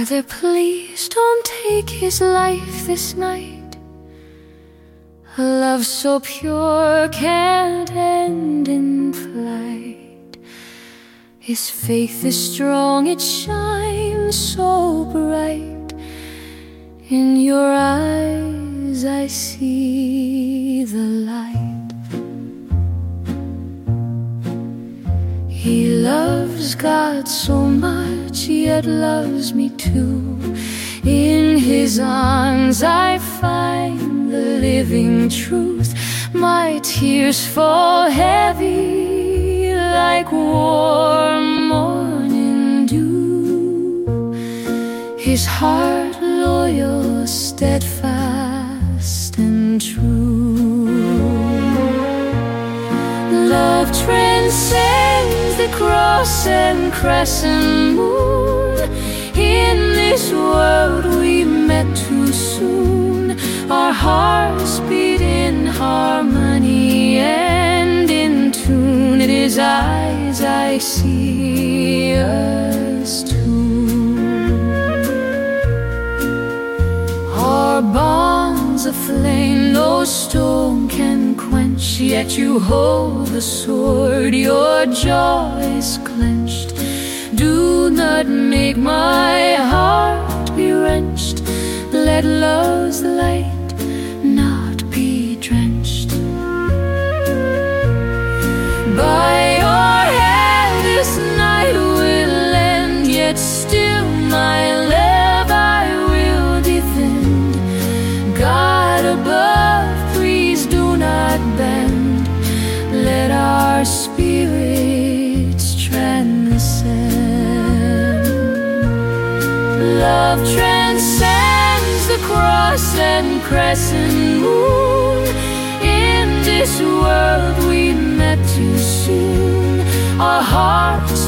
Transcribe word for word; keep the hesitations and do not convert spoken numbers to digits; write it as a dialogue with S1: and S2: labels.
S1: Father, please don't take his life this night. A love so pure can't end in flight. His faith is strong, it shines so bright. In your eyes I see the light. He loves God so much, yet loves me too. In his arms I find the living truth. My tears fall heavy like warm morning dew. His heart loyal, steadfast and true. Love transcends the cross and crescent moon. In this world we met too soon. Our hearts beat in harmony and in tune. It is eyes I see us two. Our bonds aflame, no storm can quench. Yet you hold the sword, your jaw is clenched. Do not make my heart be wrenched. Let love's light not be drenched. By your hand this night will end, yet still my love I will defend. God above, please do not bend. Let our spirits transcend. Love transcends the cross and crescent moon. In this world we met too soon. Our hearts